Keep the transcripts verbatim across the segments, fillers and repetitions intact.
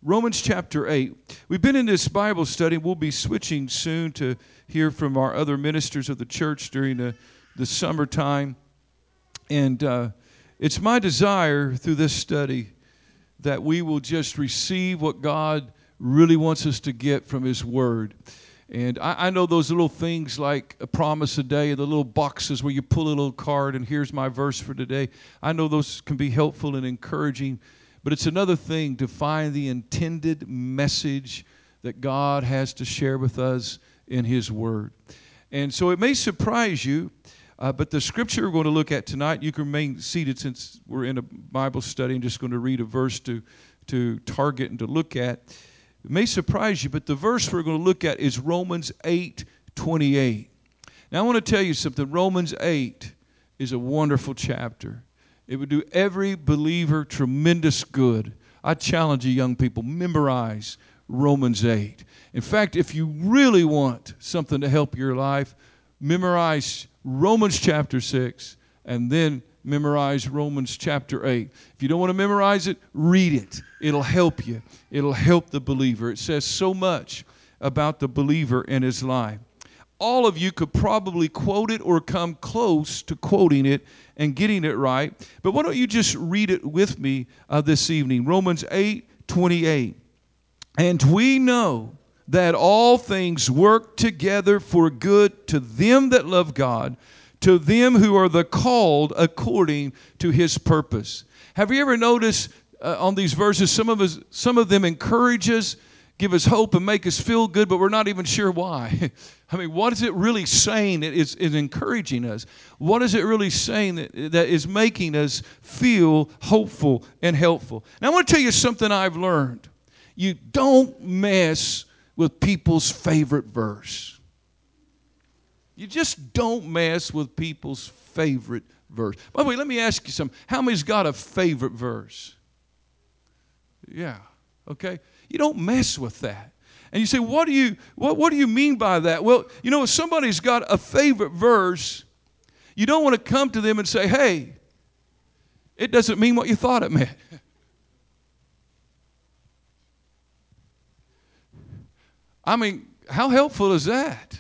Romans chapter eight. We've been in this Bible study. We'll be switching soon to hear from our other ministers of the church during the, the summertime. And uh, it's my desire through this study that we will just receive what God really wants us to get from His Word. And I, I know those little things like a promise a day, the little boxes where you pull a little card and here's my verse for today. I know those can be helpful and encouraging, but it's another thing to find the intended message that God has to share with us in His Word. And so it may surprise you, uh, but the scripture we're going to look at tonight, you can remain seated since we're in a Bible study. I'm just going to read a verse to, to target and to look at. It may surprise you, but the verse we're going to look at is Romans eight twenty-eight. Now I want to tell you something. Romans eight is a wonderful chapter. It would do every believer tremendous good. I challenge you young people, memorize Romans eight. In fact, if you really want something to help your life, memorize Romans chapter six and then memorize Romans chapter eight. If you don't want to memorize it, read it. It'll help you. It'll help the believer. It says so much about the believer in his life. All of you could probably quote it or come close to quoting it and getting it right. But why don't you just read it with me uh, this evening. Romans eight twenty-eight. And we know that all things work together for good to them that love God, to them who are the called according to His purpose. Have you ever noticed uh, on these verses, some of us, some of them encourage us, give us hope, and make us feel good, but we're not even sure why. I mean, what is it really saying that is, is encouraging us? What is it really saying that, that is making us feel hopeful and helpful? Now, I want to tell you something I've learned. You don't mess with people's favorite verse. You just don't mess with people's favorite verse. By the way, let me ask you something. How many's got a favorite verse? Yeah, okay. You don't mess with that. And you say, what do you what, what do you mean by that? Well, you know, if somebody's got a favorite verse, you don't want to come to them and say, hey, it doesn't mean what you thought it meant. I mean, how helpful is that?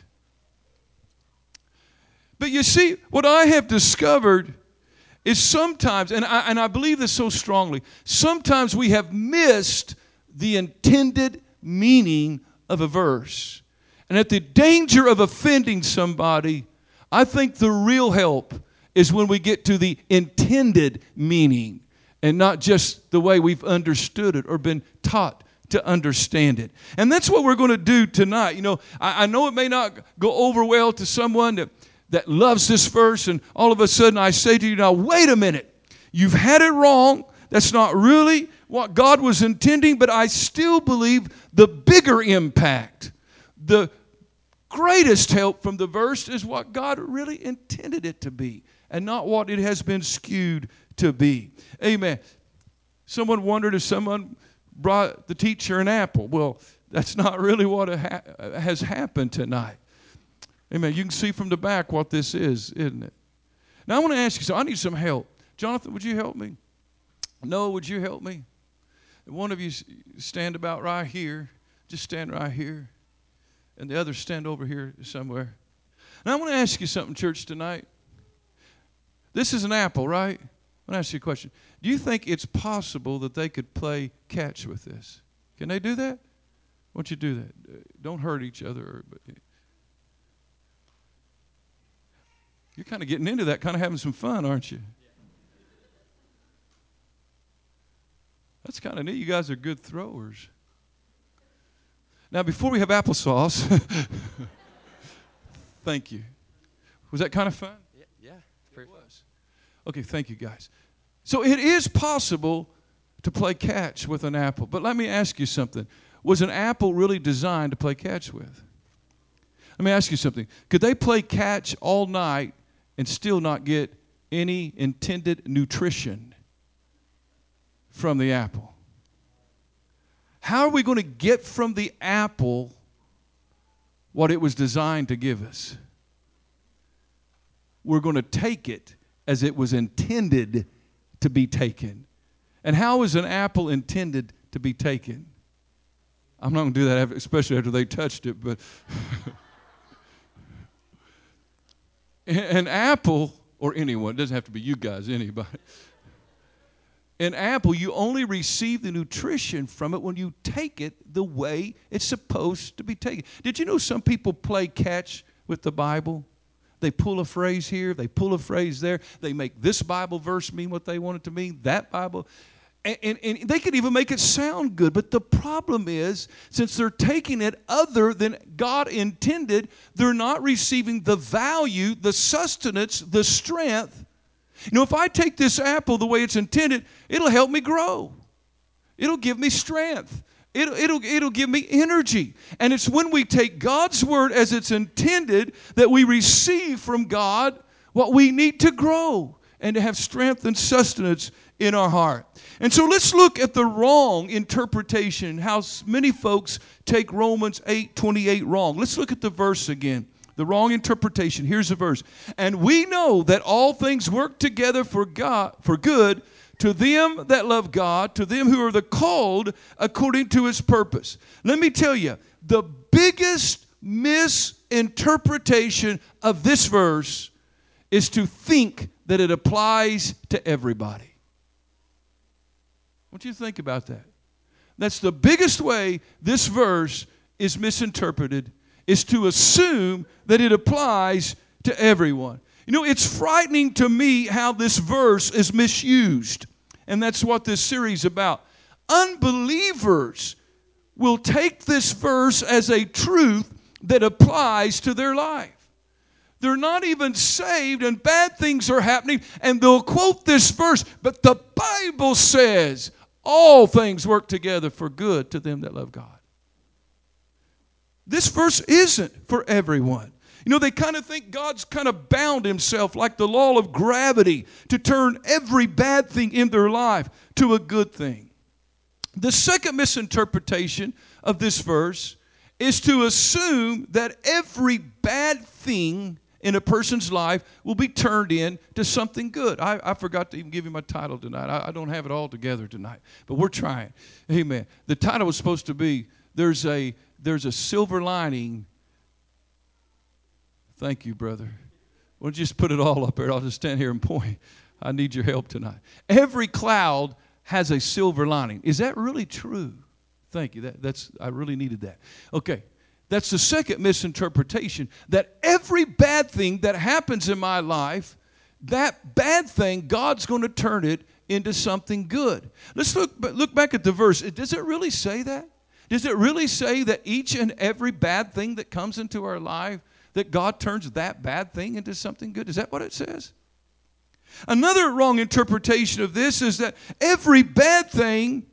But you see, what I have discovered is sometimes, and I, and I believe this so strongly, sometimes we have missed the intended meaning of a verse. And at the danger of offending somebody, I think the real help is when we get to the intended meaning and not just the way we've understood it or been taught to understand it. And that's what we're going to do tonight. You know, I, I know it may not go over well to someone that, that loves this verse, and all of a sudden I say to you, now, wait a minute. You've had it wrong. That's not really what God was intending, but I still believe the bigger impact, the greatest help from the verse is what God really intended it to be and not what it has been skewed to be. Amen. Someone wondered if someone brought the teacher an apple. Well, that's not really what ha- has happened tonight. Amen. You can see from the back what this is, isn't it? Now, I want to ask you, so I need some help. Jonathan, would you help me? Noah, would you help me? One of you stand about right here. Just stand right here. And the others stand over here somewhere. And I want to ask you something, church, tonight. This is an apple, right? I want to ask you a question. Do you think it's possible that they could play catch with this? Can they do that? Why don't you do that? Don't hurt each other. But you're kind of getting into that, kind of having some fun, aren't you? That's kind of neat. You guys are good throwers. Now, before we have applesauce, thank you. Was that kind of fun? Yeah, yeah, very fun. Okay, thank you, guys. So it is possible to play catch with an apple. But let me ask you something. Was an apple really designed to play catch with? Let me ask you something. Could they play catch all night and still not get any intended nutrition from the apple? How are we going to get from the apple what it was designed to give us? We're going to take it as it was intended to be taken. And how is an apple intended to be taken? I'm not going to do that, especially after they touched it. But an apple, or anyone, it doesn't have to be you guys, anybody. An apple, you only receive the nutrition from it when you take it the way it's supposed to be taken. Did you know some people play catch with the Bible? They pull a phrase here, they pull a phrase there. They make this Bible verse mean what they want it to mean, that Bible. And, and, and they could even make it sound good. But the problem is, since they're taking it other than God intended, they're not receiving the value, the sustenance, the strength. You know, if I take this apple the way it's intended, it'll help me grow. It'll give me strength. It'll, it'll, it'll give me energy. And it's when we take God's word as it's intended that we receive from God what we need to grow and to have strength and sustenance in our heart. And so let's look at the wrong interpretation, how many folks take Romans eight twenty-eight wrong. Let's look at the verse again. The wrong interpretation. Here's the verse. And we know that all things work together for God, for good, to them that love God, to them who are the called according to his purpose. Let me tell you, the biggest misinterpretation of this verse is to think that it applies to everybody. I want you to think about that. That's the biggest way this verse is misinterpreted, is to assume that it applies to everyone. You know, it's frightening to me how this verse is misused. And that's what this series is about. Unbelievers will take this verse as a truth that applies to their life. They're not even saved and bad things are happening, and they'll quote this verse, but the Bible says all things work together for good to them that love God. This verse isn't for everyone. You know, they kind of think God's kind of bound himself like the law of gravity to turn every bad thing in their life to a good thing. The second misinterpretation of this verse is to assume that every bad thing in a person's life will be turned into something good. I, I forgot to even give you my title tonight. I, I don't have it all together tonight, but we're trying. Amen. The title was supposed to be, there's a, there's a silver lining. Thank you, brother. Why don't you just put it all up there? I'll just stand here and point. I need your help tonight. Every cloud has a silver lining. Is that really true? Thank you. That, that's I really needed that. Okay. That's the second misinterpretation, that every bad thing that happens in my life, that bad thing, God's going to turn it into something good. Let's look, look back at the verse. Does it really say that? Does it really say that each and every bad thing that comes into our life, that God turns that bad thing into something good? Is that what it says? Another wrong interpretation of this is that every bad thing,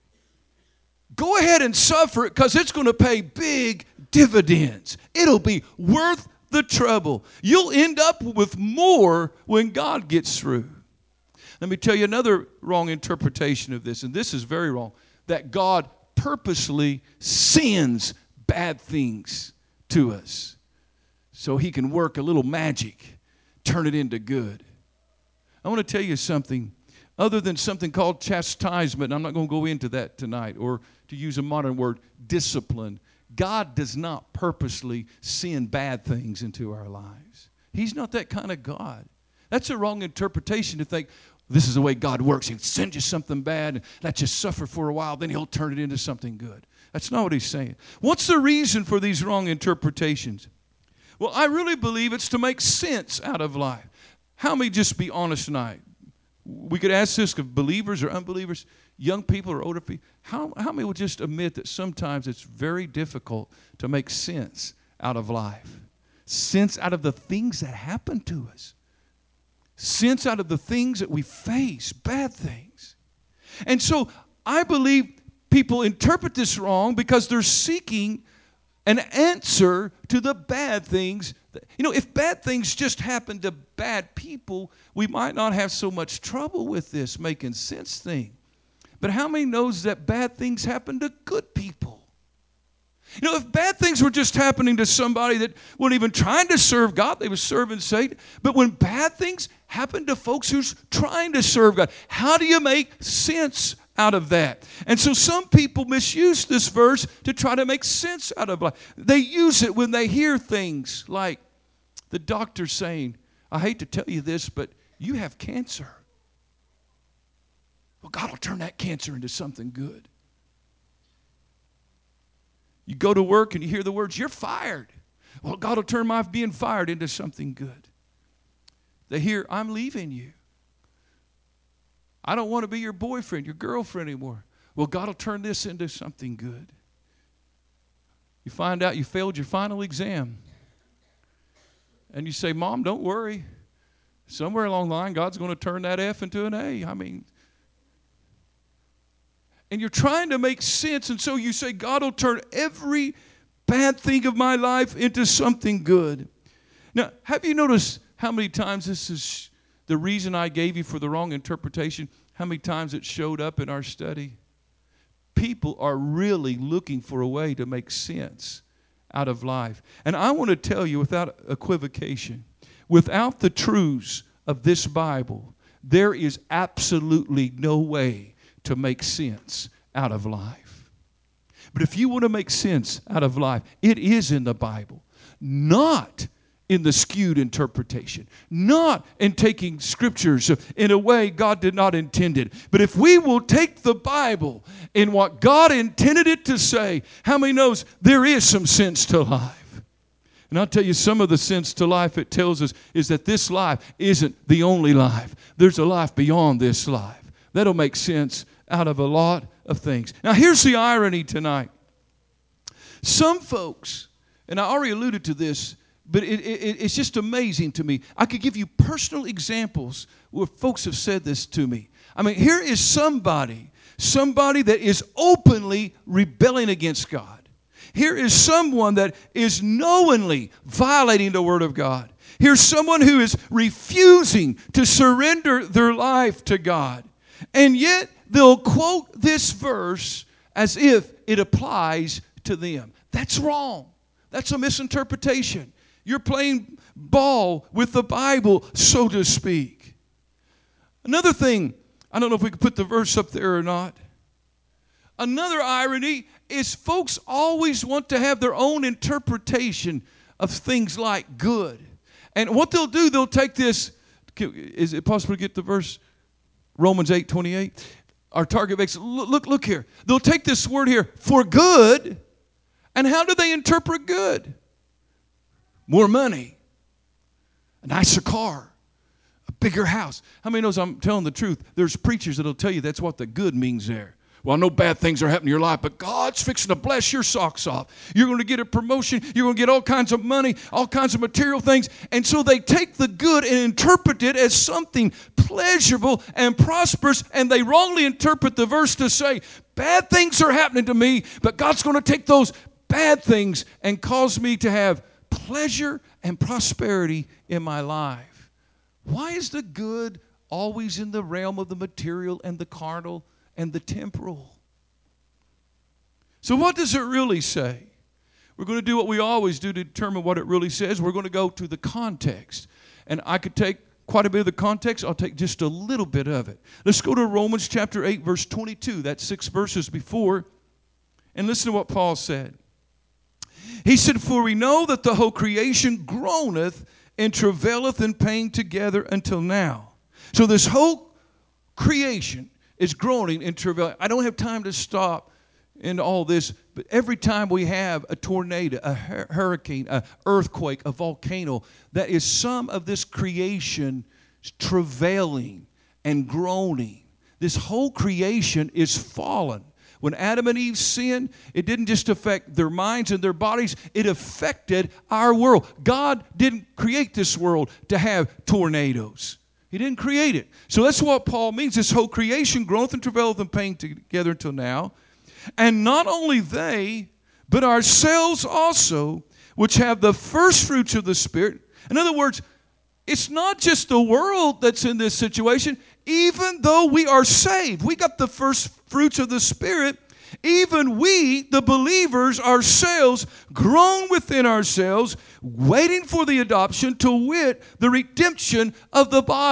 go ahead and suffer it because it's going to pay big dividends. It'll be worth the trouble. You'll end up with more when God gets through. Let me tell you another wrong interpretation of this, and this is very wrong, that God purposely sends bad things to us so he can work a little magic, turn it into good. I want to tell you something. Other than something called chastisement, I'm not going to go into that tonight, or to use a modern word, discipline. God does not purposely send bad things into our lives. He's not that kind of God. That's a wrong interpretation to think this is the way God works. He'll send you something bad and let you suffer for a while, then he'll turn it into something good. That's not what he's saying. What's the reason for these wrong interpretations? Well, I really believe it's to make sense out of life. How many, just be honest tonight? We could ask this of believers or unbelievers, young people or older people. How, how many would just admit that sometimes it's very difficult to make sense out of life? Sense out of the things that happen to us. Sense out of the things that we face, bad things. And so I believe people interpret this wrong because they're seeking an answer to the bad things. You know, if bad things just happen to bad people, we might not have so much trouble with this making sense thing. But how many knows that bad things happen to good people? You know, if bad things were just happening to somebody that wasn't even trying to serve God, they were serving Satan. But when bad things happen to folks who's trying to serve God, how do you make sense out of that. And so some people misuse this verse to try to make sense out of life. They use it when they hear things like the doctor saying, I hate to tell you this, but you have cancer. Well, God will turn that cancer into something good. You go to work and you hear the words, you're fired. Well, God will turn my being fired into something good. They hear, I'm leaving you. I don't want to be your boyfriend, your girlfriend anymore. Well, God will turn this into something good. You find out you failed your final exam. And you say, Mom, don't worry. Somewhere along the line, God's going to turn that F into an A. I mean, and you're trying to make sense, and so you say, God will turn every bad thing of my life into something good. Now, have you noticed how many times this is the reason I gave you for the wrong interpretation? How many times it showed up in our study? People are really looking for a way to make sense out of life. And I want to tell you without equivocation, without the truths of this Bible, there is absolutely no way to make sense out of life. But if you want to make sense out of life, it is in the Bible, not in the skewed interpretation, not in taking scriptures in a way God did not intend it. But if we will take the Bible in what God intended it to say, how many knows there is some sense to life? And I'll tell you, some of the sense to life it tells us is that this life isn't the only life. There's a life beyond this life. That'll make sense out of a lot of things. Now, here's the irony tonight. Some folks, and I already alluded to this, but it, it, it's just amazing to me. I could give you personal examples where folks have said this to me. I mean, here is somebody, somebody that is openly rebelling against God. Here is someone that is knowingly violating the Word of God. Here's someone who is refusing to surrender their life to God. And yet, they'll quote this verse as if it applies to them. That's wrong. That's a misinterpretation. You're playing ball with the Bible, so to speak. Another thing, I don't know if we could put the verse up there or not. Another irony is folks always want to have their own interpretation of things like good. And what they'll do, they'll take this. Is it possible to get the verse? Romans eight twenty-eight. Our target makes, look, look, look here. They'll take this word here, for good. And how do they interpret good? More money, a nicer car, a bigger house. How many knows I'm telling the truth? There's preachers that'll tell you that's what the good means there. Well, I know bad things are happening in your life, but God's fixing to bless your socks off. You're going to get a promotion. You're going to get all kinds of money, all kinds of material things. And so they take the good and interpret it as something pleasurable and prosperous, and they wrongly interpret the verse to say, bad things are happening to me, but God's going to take those bad things and cause me to have pleasure and prosperity in my life. Why is the good always in the realm of the material and the carnal and the temporal? So what does it really say? We're going to do what we always do to determine what it really says. We're going to go to the context. And I could take quite a bit of the context. I'll take just a little bit of it. Let's go to Romans chapter eight, verse twenty-two. That's six verses before. And listen to what Paul said. He said, for we know that the whole creation groaneth and travaileth in pain together until now. So this whole creation is groaning and travail. I don't have time to stop in all this, but every time we have a tornado, a hurricane, an earthquake, a volcano, that is some of this creation travailing and groaning. This whole creation is fallen. When Adam and Eve sinned, it didn't just affect their minds and their bodies, it affected our world. God didn't create this world to have tornadoes. He didn't create it. So that's what Paul means. This whole creation groweth and travaileth in pain together until now. And not only they, but ourselves also, which have the first fruits of the Spirit. In other words, it's not just the world that's in this situation. Even though we are saved, we got the first fruits of the Spirit, even we, the believers ourselves, groan within ourselves, waiting for the adoption, to wit, the redemption of the body.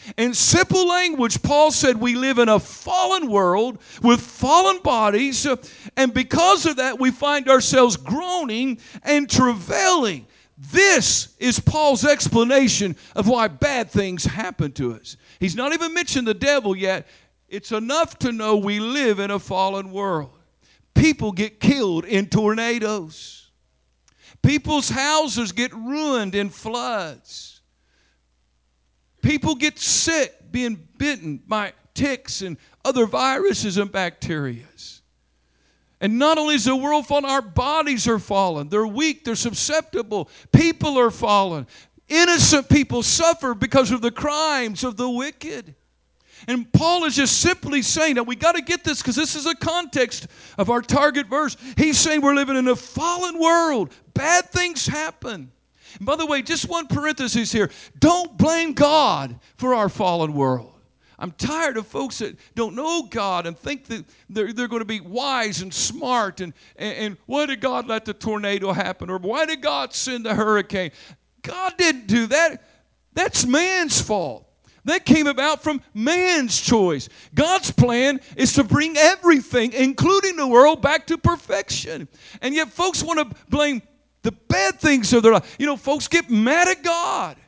In simple language, Paul said we live in a fallen world with fallen bodies, uh, and because of that, we find ourselves groaning and travailing. This is Paul's explanation of why bad things happen to us. He's not even mentioned the devil yet. It's enough to know we live in a fallen world. People get killed in tornadoes. People's houses get ruined in floods. People get sick being bitten by ticks and other viruses and bacteria. And not only is the world fallen, our bodies are fallen. They're weak, they're susceptible. People are fallen. Innocent people suffer because of the crimes of the wicked. And Paul is just simply saying that we got to get this because this is a context of our target verse. He's saying we're living in a fallen world. Bad things happen. And by the way, just one parenthesis here. Don't blame God for our fallen world. I'm tired of folks that don't know God and think that they're, they're going to be wise and smart. And, and, and why did God let the tornado happen? Or why did God send the hurricane? God didn't do that. That's man's fault. That came about from man's choice. God's plan is to bring everything, including the world, back to perfection. And yet folks want to blame the bad things of their life. You know, folks get mad at God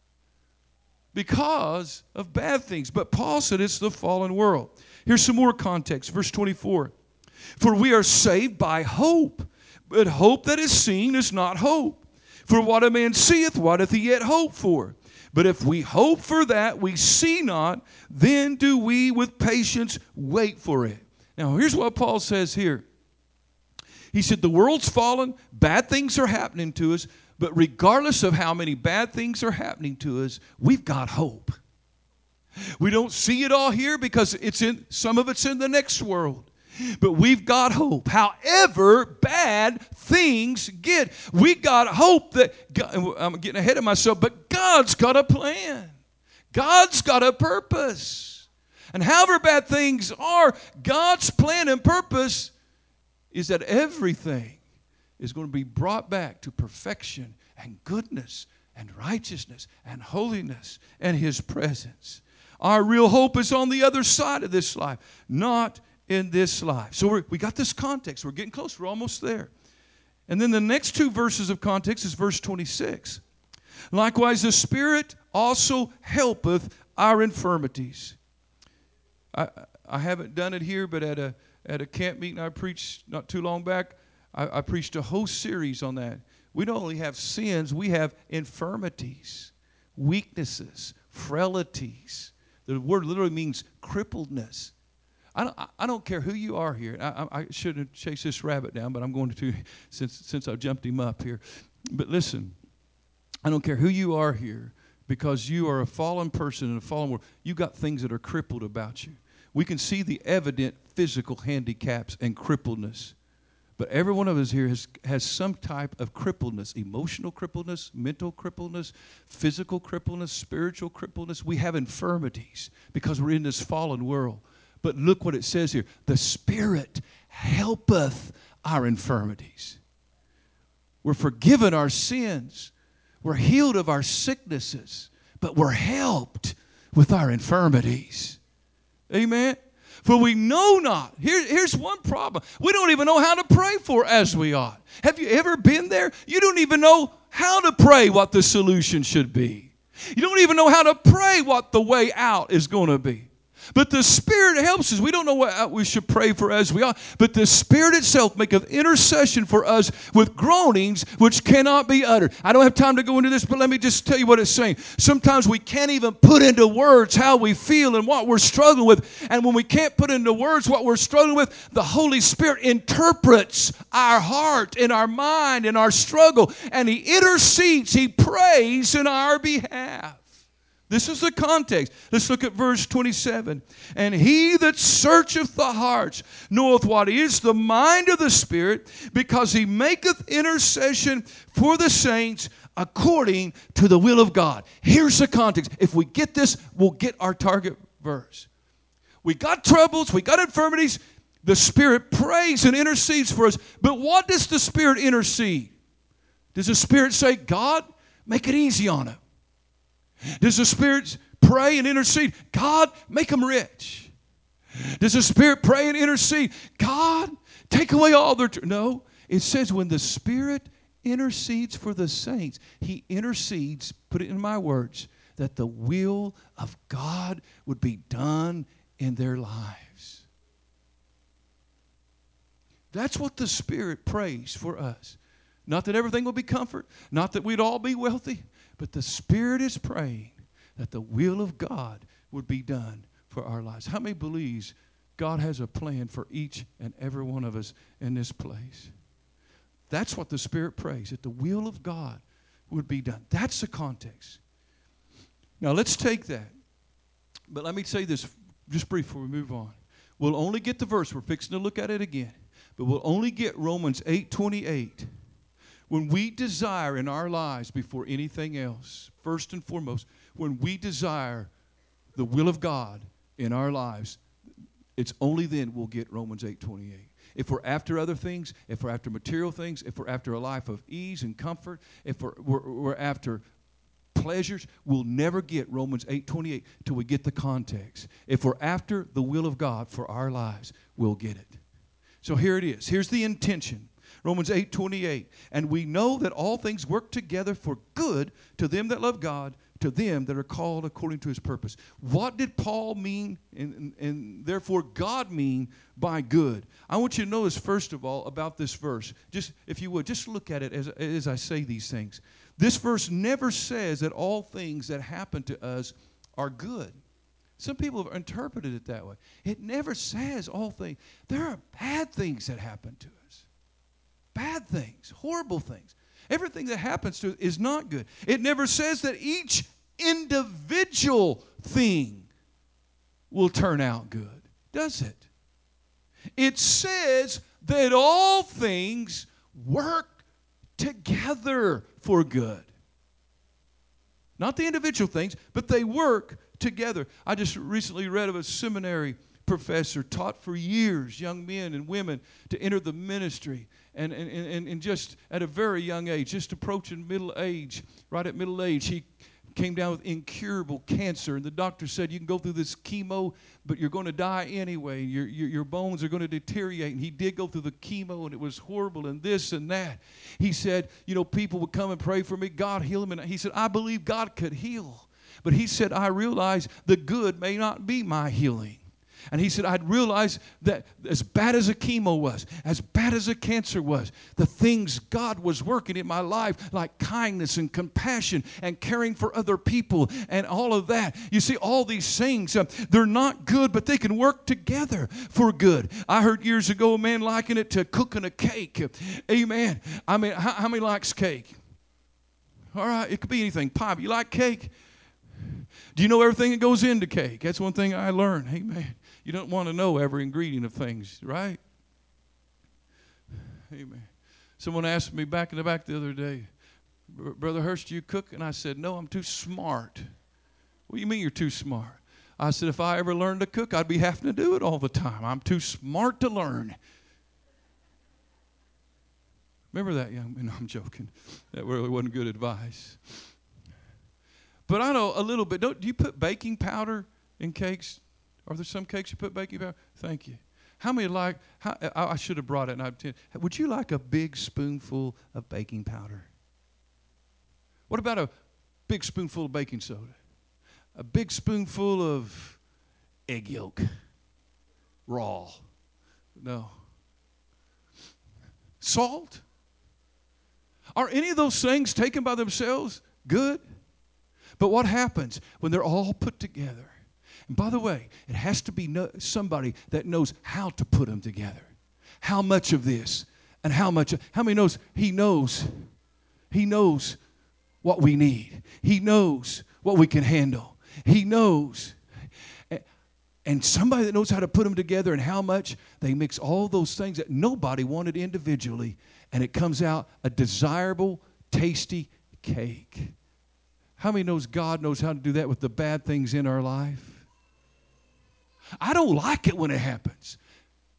because of bad things. But Paul said it's the fallen world. Here's some more context. Verse twenty-four. For we are saved by hope, but hope that is seen is not hope. For what a man seeth, what doth he yet hope for? But if we hope for that we see not, then do we with patience wait for it. Now here's what Paul says here. He said the world's fallen, bad things are happening to us, but regardless of how many bad things are happening to us, we've got hope. We don't see it all here because it's in some of it's in the next world. But we've got hope. However bad things get, we got hope that God, I'm getting ahead of myself, but God's got a plan. God's got a purpose. And however bad things are, God's plan and purpose is that everything is going to be brought back to perfection and goodness and righteousness and holiness and His presence. Our real hope is on the other side of this life, not in this life. So we're, we got this context. We're getting close. We're almost there. And then the next two verses of context is verse twenty-six. Likewise, the Spirit also helpeth our infirmities. I, I haven't done it here, but at a at a camp meeting I preached not too long back, I, I preached a whole series on that. We don't only have sins, we have infirmities, weaknesses, frailties. The word literally means crippledness. I don't, I don't care who you are here. I, I shouldn't chase this rabbit down, but I'm going to since, since I've jumped him up here. But listen, I don't care who you are here because you are a fallen person in a fallen world. You got things that are crippled about you. We can see the evident physical handicaps and crippledness. But every one of us here has, has some type of crippledness, emotional crippledness, mental crippledness, physical crippledness, spiritual crippledness. We have infirmities because we're in this fallen world. But look what it says here. The Spirit helpeth our infirmities. We're forgiven our sins. We're healed of our sicknesses. But we're helped with our infirmities. Amen? For we know not. Here, here's one problem. We don't even know how to pray for as we ought. Have you ever been there? You don't even know how to pray what the solution should be. You don't even know how to pray what the way out is going to be. But the Spirit helps us. We don't know what we should pray for as we ought. But the Spirit itself maketh intercession for us with groanings which cannot be uttered. I don't have time to go into this, but let me just tell you what it's saying. Sometimes we can't even put into words how we feel and what we're struggling with. And when we can't put into words what we're struggling with, the Holy Spirit interprets our heart and our mind and our struggle. And He intercedes. He prays in our behalf. This is the context. Let's look at verse twenty-seven. And He that searcheth the hearts knoweth what is the mind of the Spirit, because He maketh intercession for the saints according to the will of God. Here's the context. If we get this, we'll get our target verse. We got troubles, we got infirmities. The Spirit prays and intercedes for us. But what does the Spirit intercede? Does the Spirit say, God, make it easy on him? Does the Spirit pray and intercede? God, make them rich. Does the Spirit pray and intercede? God, take away all their... Tr-. No, it says when the Spirit intercedes for the saints, He intercedes, put it in my words, that the will of God would be done in their lives. That's what the Spirit prays for us. Not that everything will be comfort, not that we'd all be wealthy, but the Spirit is praying that the will of God would be done for our lives. How many believes God has a plan for each and every one of us in this place? That's what the Spirit prays, that the will of God would be done. That's the context. Now let's take that. But let me say this just brief before we move on. We'll only get the verse. We're fixing to look at it again. But we'll only get Romans eight twenty-eight when we desire in our lives before anything else, first and foremost, when we desire the will of God in our lives, it's only then we'll get Romans eight twenty-eight. If we're after other things, if we're after material things, if we're after a life of ease and comfort, if we're, we're, we're after pleasures, we'll never get Romans eight twenty-eight till we get the context. If we're after the will of God for our lives, we'll get it. So here it is. Here's the intention. Romans eight twenty-eight. And we know that all things work together for good to them that love God, to them that are called according to His purpose. What did Paul mean and, and, and therefore God mean by good? I want you to notice first of all about this verse. Just, if you would, just look at it as, as I say these things. This verse never says that all things that happen to us are good. Some people have interpreted it that way. It never says all things. There are bad things that happen to us. Bad things, horrible things. Everything that happens to us is not good. It never says that each individual thing will turn out good, does it? It says that all things work together for good. Not the individual things, but they work together. I just recently read of a seminary professor taught for years young men and women to enter the ministry. And, and, and, and just at a very young age, just approaching middle age, right at middle age, he came down with incurable cancer. And the doctor said, you can go through this chemo, but you're going to die anyway. Your, your, your bones are going to deteriorate. And he did go through the chemo, and it was horrible, and this and that. He said, you know, people would come and pray for me. God heal him. And he said, I believe God could heal. But he said, I realize the good may not be my healing. And he said, I'd realized that as bad as a chemo was, as bad as a cancer was, the things God was working in my life, like kindness and compassion and caring for other people and all of that. You see, all these things, uh, they're not good, but they can work together for good. I heard years ago a man liken it to cooking a cake. Amen. I mean, how, how many likes cake? All right, it could be anything. Pie, you like cake? Do you know everything that goes into cake? That's one thing I learned. Amen. You don't want to know every ingredient of things, right? Amen. Someone asked me back in the back the other day, Brother Hurst, do you cook? And I said, no, I'm too smart. What do you mean you're too smart? I said, if I ever learned to cook, I'd be having to do it all the time. I'm too smart to learn. Remember that, young man? No, I'm joking. That really wasn't good advice. But I know a little bit. Don't, do you put baking powder in cakes? Are there some cakes you put baking powder? Thank you. How many like, how, I, I should have brought it. And I'd, would you like a big spoonful of baking powder? What about a big spoonful of baking soda? A big spoonful of egg yolk? Raw? No. Salt? Are any of those things taken by themselves good? But what happens when they're all put together? And by the way, it has to be no, somebody that knows how to put them together. How much of this and how much. How many knows? He knows. He knows what we need. He knows what we can handle. He knows. And somebody that knows how to put them together and how much, they mix all those things that nobody wanted individually, and it comes out a desirable, tasty cake. How many knows God knows how to do that with the bad things in our life? I don't like it when it happens.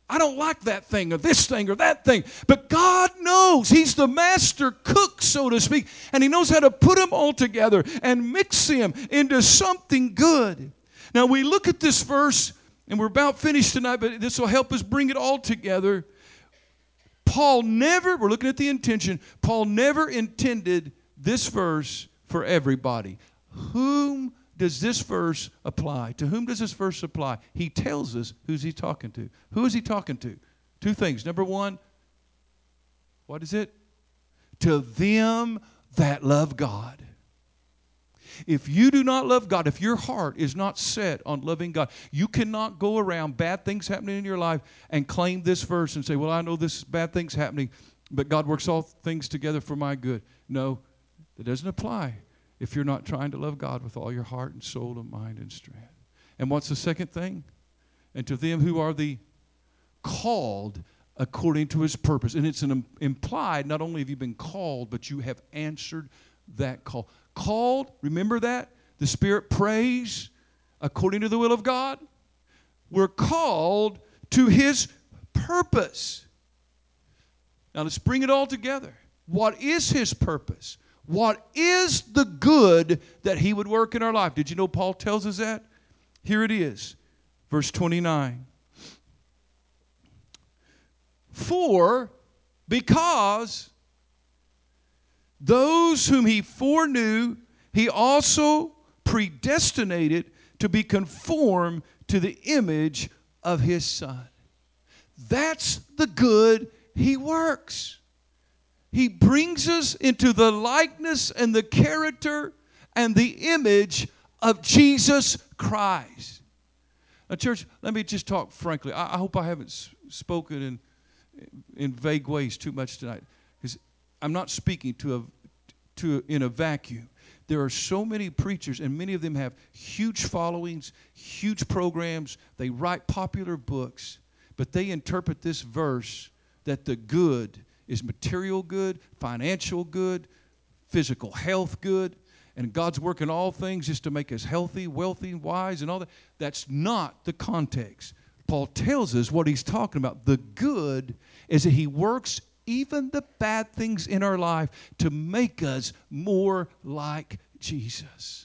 I don't like that thing or this thing or that thing. But God knows. He's the master cook, so to speak. And He knows how to put them all together and mix them into something good. Now we look at this verse, and we're about finished tonight, but this will help us bring it all together. Paul never, we're looking at the intention, Paul never intended this verse for everybody. Whom does this verse apply? To whom does this verse apply? He tells us who's he talking to. Who is he talking to? Two things. Number one, what is it? To them that love God. If you do not love God, if your heart is not set on loving God, you cannot go around bad things happening in your life and claim this verse and say, well, I know this bad thing's happening, but God works all things together for my good. No, it doesn't apply if you're not trying to love God with all your heart and soul and mind and strength. And what's the second thing? And to them who are the called according to His purpose. And it's an implied, not only have you been called, but you have answered that call. Called, remember that? The Spirit prays according to the will of God. We're called to His purpose. Now let's bring it all together. What is His purpose? What is the good that He would work in our life? Did you know Paul tells us that? Here it is, verse twenty-nine. For, because those whom He foreknew, He also predestinated to be conformed to the image of His Son. That's the good He works. He brings us into the likeness and the character and the image of Jesus Christ. Now, church, let me just talk frankly. I, I hope I haven't s- spoken in, in vague ways too much tonight, because I'm not speaking to a, to a, in a vacuum. There are so many preachers, and many of them have huge followings, huge programs. They write popular books, but they interpret this verse that the good is material good, financial good, physical health good, and God's working all things just to make us healthy, wealthy, wise, and all that. That's not the context. Paul tells us what he's talking about. The good is that He works even the bad things in our life to make us more like Jesus.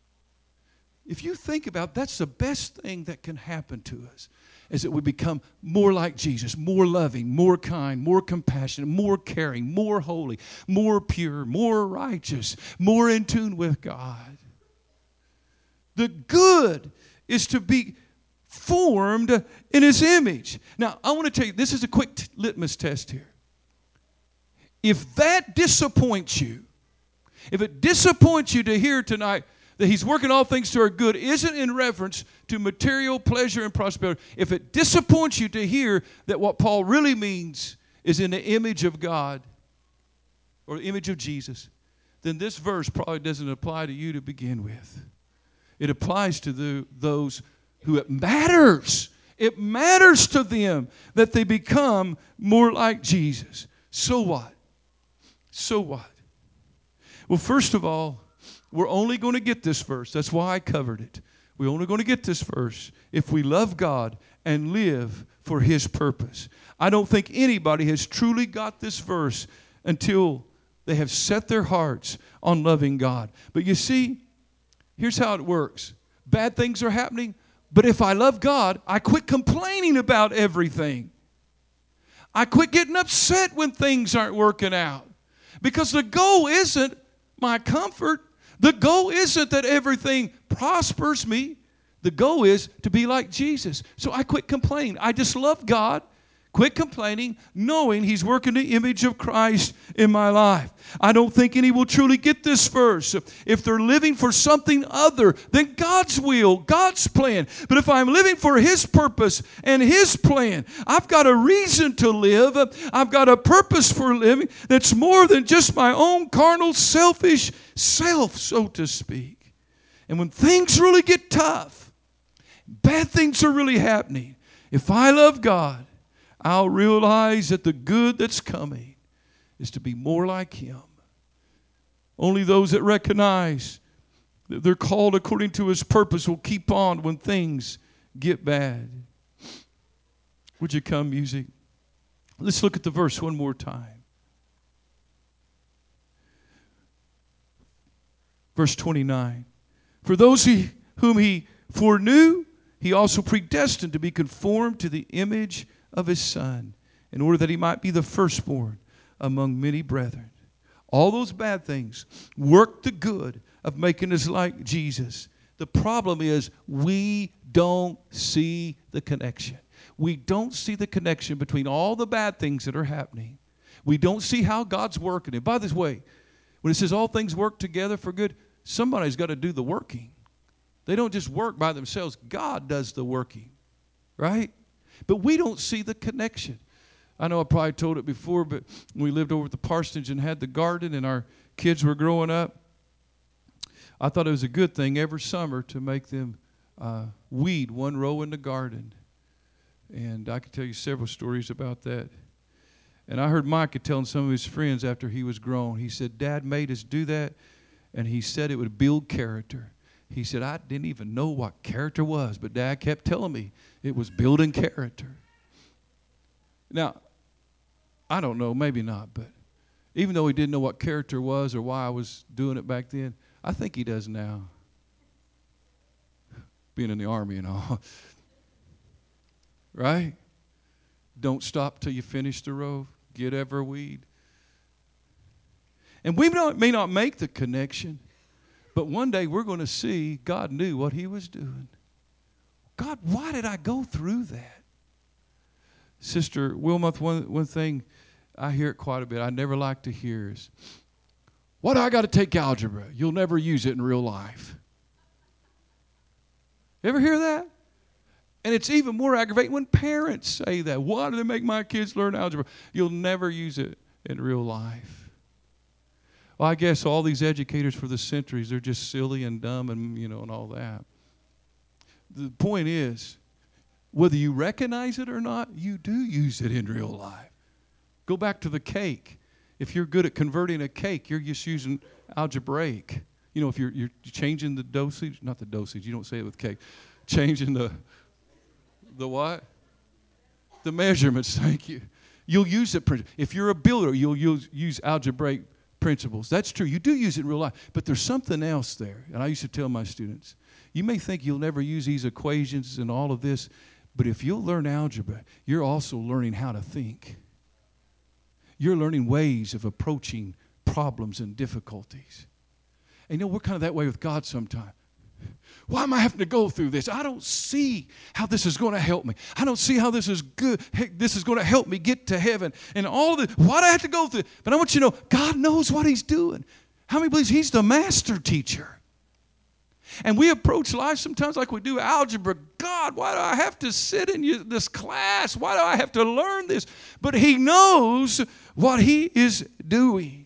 If you think about it, that's the best thing that can happen to us, is that we become more like Jesus, more loving, more kind, more compassionate, more caring, more holy, more pure, more righteous, more in tune with God. The good is to be formed in His image. Now, I want to tell you, this is a quick t- litmus test here. If that disappoints you, if it disappoints you to hear tonight that He's working all things to our good isn't in reference to material pleasure and prosperity, if it disappoints you to hear that what Paul really means is in the image of God or the image of Jesus, then this verse probably doesn't apply to you to begin with. It applies to the, those who it matters. It matters to them that they become more like Jesus. So what? So what? Well, first of all, we're only going to get this verse. That's why I covered it. We're only going to get this verse if we love God and live for His purpose. I don't think anybody has truly got this verse until they have set their hearts on loving God. But you see, here's how it works. Bad things are happening, but if I love God, I quit complaining about everything. I quit getting upset when things aren't working out. Because the goal isn't my comfort. The goal isn't that everything prospers me. The goal is to be like Jesus. So I quit complaining. I just love God. Quit complaining, knowing He's working the image of Christ in my life. I don't think any will truly get this verse if they're living for something other than God's will, God's plan. But if I'm living for His purpose and His plan, I've got a reason to live. I've got a purpose for living that's more than just my own carnal, selfish self, so to speak. And when things really get tough, bad things are really happening, if I love God, I'll realize that the good that's coming is to be more like Him. Only those that recognize that they're called according to His purpose will keep on when things get bad. Would you come, music? Let's look at the verse one more time. Verse twenty-nine. For those he, whom he foreknew, he also predestined to be conformed to the image of his Son, in order that he might be the firstborn among many brethren. All those bad things work the good of making us like Jesus. The problem is we don't see the connection. We don't see the connection between all the bad things that are happening. We don't see how God's working it. By the way, when it says all things work together for good, somebody's got to do the working. They don't just work by themselves. God does the working, right? But we don't see the connection. I know I probably told it before, but when we lived over at the parsonage and had the garden and our kids were growing up, I thought it was a good thing every summer to make them uh, weed one row in the garden. And I could tell you several stories about that. And I heard Micah telling some of his friends after he was grown, he said, Dad made us do that, and he said it would build character. He said, I didn't even know what character was, but Dad kept telling me it was building character. Now, I don't know, maybe not, but even though he didn't know what character was or why I was doing it back then, I think he does now, being in the Army and all. Right? Don't stop till you finish the row. Get every weed. And we may not make the connection, but one day we're going to see God knew what he was doing. God, why did I go through that? Sister Wilmoth, one, one thing, I hear it quite a bit, I never like to hear is, why do I got to take algebra? You'll never use it in real life. You ever hear that? And it's even more aggravating when parents say that. Why do they make my kids learn algebra? You'll never use it in real life. Well, I guess all these educators for the centuries, they're just silly and dumb and, you know, and all that. The point is, whether you recognize it or not, you do use it in real life. Go back to the cake. If you're good at converting a cake, you're just using algebraic. You know, if you're, you're changing the dosage, not the dosage, you don't say it with cake, changing the... The what? The measurements, thank you. You'll use it. If you're a builder, you'll use, use algebraic principles. That's true. You do use it in real life. But there's something else there. And I used to tell my students, you may think you'll never use these equations and all of this, but if you'll learn algebra, you're also learning how to think. You're learning ways of approaching problems and difficulties. And you know, we're kind of that way with God sometimes. Why am I having to go through this? I don't see how this is going to help me. I don't see how this is good. Heck, this is going to help me get to heaven. And all this, why do I have to go through it? But I want you to know, God knows what he's doing. How many believes he's the master teacher? And we approach life sometimes like we do algebra. God, why do I have to sit in you, this class? Why do I have to learn this? But he knows what he is doing.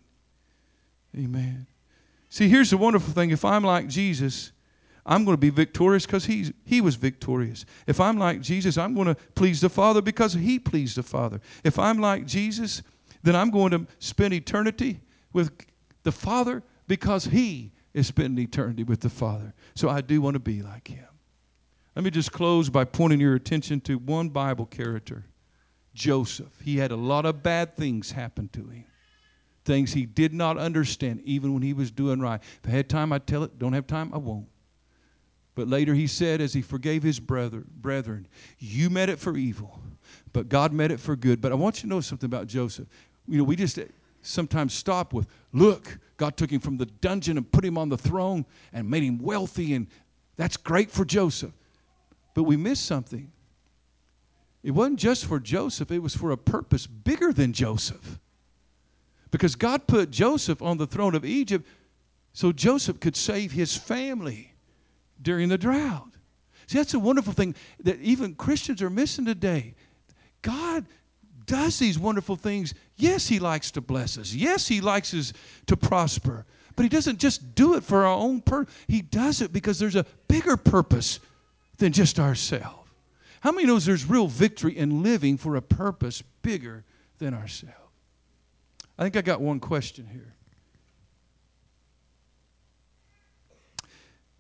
Amen. See, here's the wonderful thing. If I'm like Jesus, I'm going to be victorious because he, he was victorious. If I'm like Jesus, I'm going to please the Father because he pleased the Father. If I'm like Jesus, then I'm going to spend eternity with the Father because he is spending eternity with the Father. So I do want to be like him. Let me just close by pointing your attention to one Bible character, Joseph. He had a lot of bad things happen to him. Things he did not understand even when he was doing right. If I had time, I'd tell it. Don't have time, I won't. But later he said, as he forgave his brother, brethren, you meant it for evil, but God meant it for good. But I want you to know something about Joseph. You know, we just sometimes stop with, look, God took him from the dungeon and put him on the throne and made him wealthy, and that's great for Joseph. But we miss something. It wasn't just for Joseph. It was for a purpose bigger than Joseph. Because God put Joseph on the throne of Egypt so Joseph could save his family during the drought. See, that's a wonderful thing that even Christians are missing today. God does these wonderful things. Yes, he likes to bless us. Yes, he likes us to prosper. But he doesn't just do it for our own purpose. He does it because there's a bigger purpose than just ourselves. How many knows there's real victory in living for a purpose bigger than ourselves? I think I got one question here.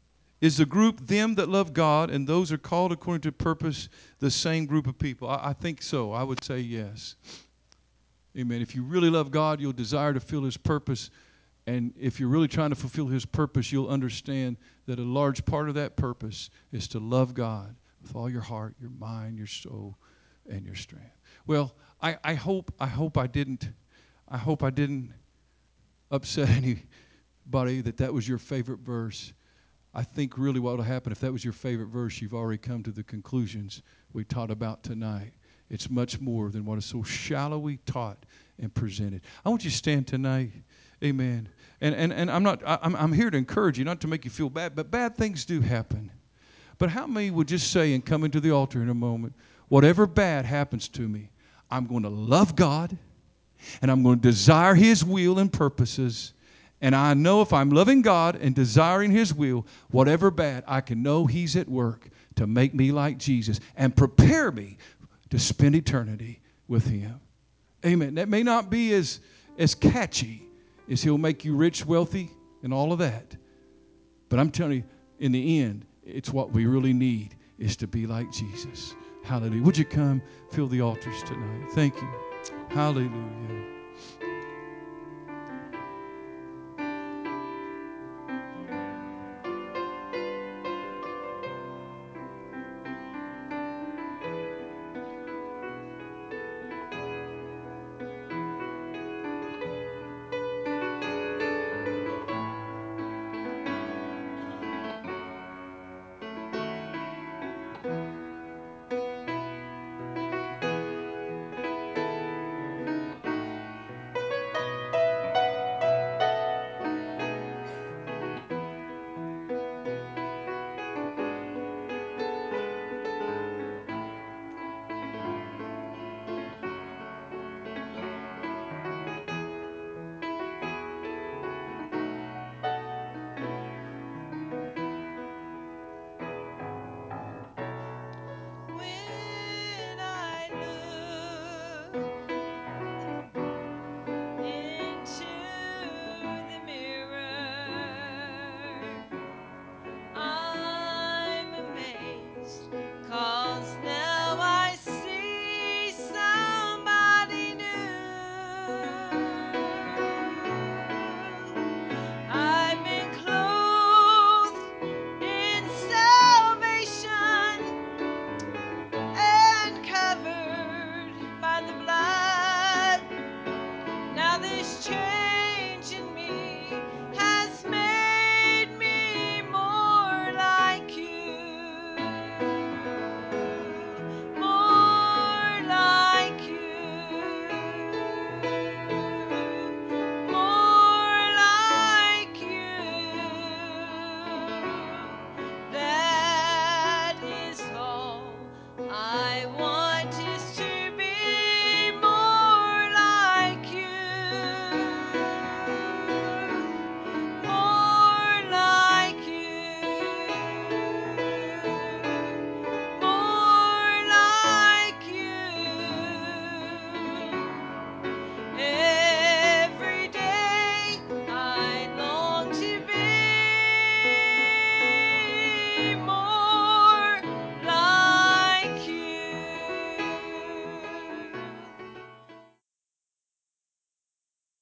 Is the group them that love God and those are called according to purpose the same group of people? I, I think so. I would say yes. Amen. If you really love God, you'll desire to fulfill His purpose. And if you're really trying to fulfill His purpose, you'll understand that a large part of that purpose is to love God with all your heart, your mind, your soul, and your strength. Well, I, I hope I hope I didn't I hope I didn't upset anybody that that was your favorite verse. I think really what will happen if that was your favorite verse, you've already come to the conclusions we taught about tonight. It's much more than what is so shallowly taught and presented. I want you to stand tonight. Amen. And and and I'm not I'm I'm here to encourage you, not to make you feel bad, but bad things do happen. But how many would just say and come into the altar in a moment, whatever bad happens to me, I'm going to love God and I'm going to desire His will and purposes. And I know if I'm loving God and desiring His will, whatever bad, I can know He's at work to make me like Jesus and prepare me to spend eternity with Him. Amen. That may not be as, as catchy as He'll make you rich, wealthy, and all of that. But I'm telling you, in the end, it's what we really need is to be like Jesus. Hallelujah. Would you come fill the altars tonight? Thank you. Hallelujah.